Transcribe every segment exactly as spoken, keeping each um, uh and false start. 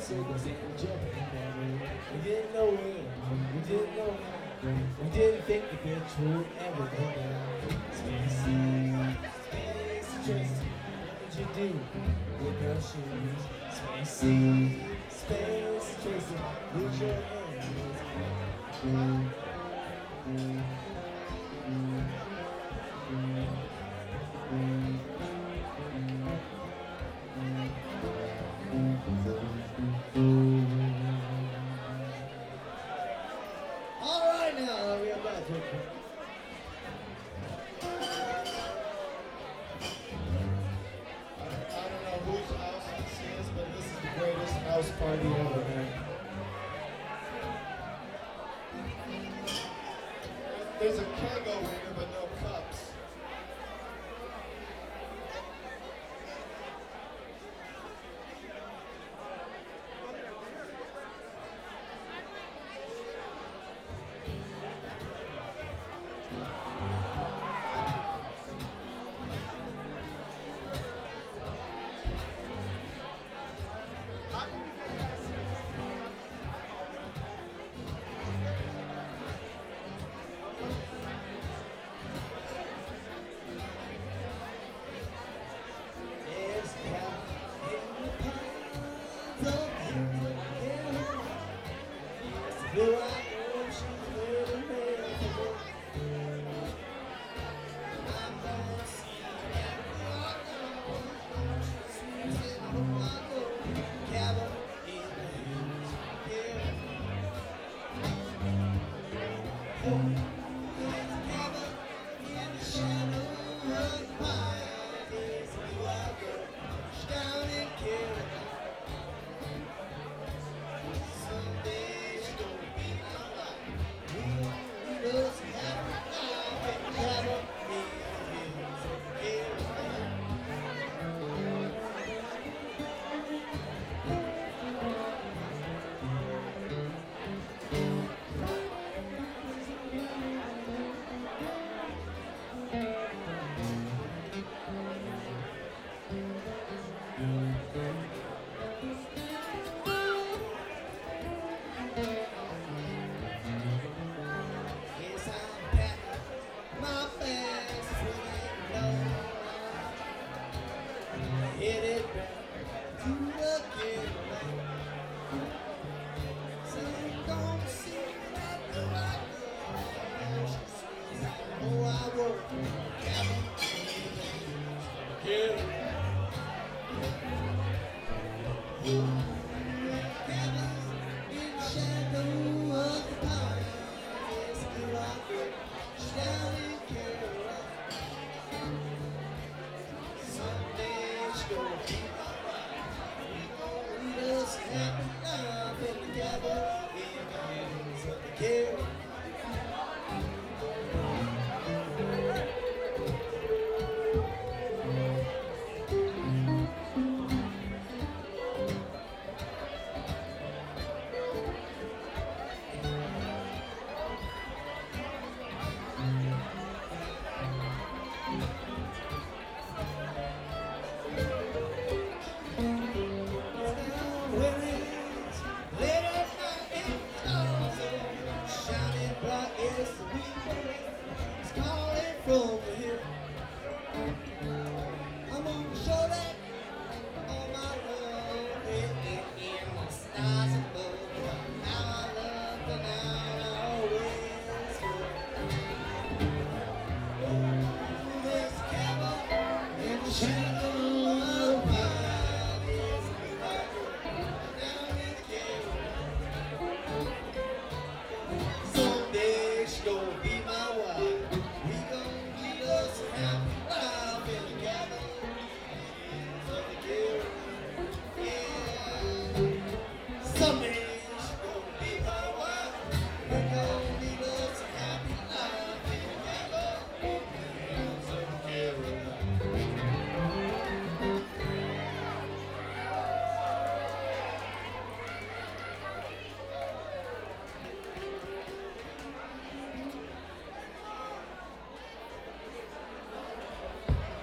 circles and jumping never. We didn't know when, we didn't know how. We didn't think the bitch would ever go down. Spacey, Spacey Tracy, what did you do with your shoes? Spacey, Spacey Tracy, with your hands. All right, now we are back to it. I don't know whose house this is, but this is the greatest house party ever, man. There's a keg over here, but no cups.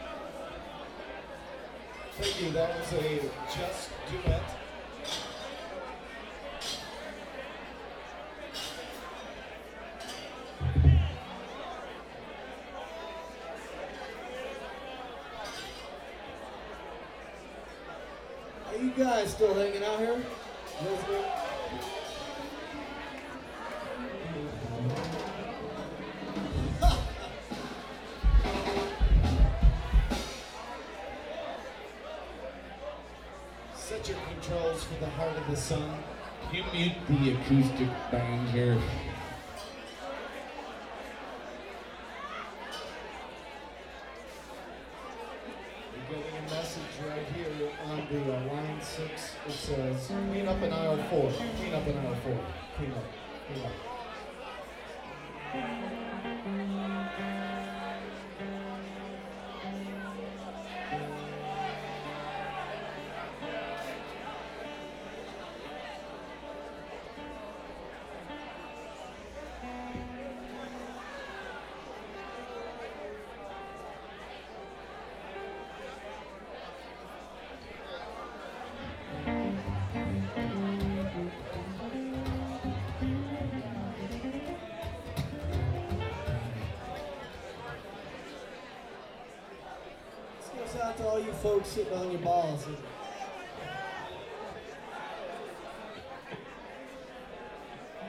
Thank you. That was a Just Duet. guys still hanging out here? Listening? Set your controls for the heart of the sun. You mute the acoustic band here. You're getting a message right here on the uh, line six. It says, clean up in aisle four. Clean up in aisle four. Clean up. Clean up. This goes out to all you folks sitting on your balls.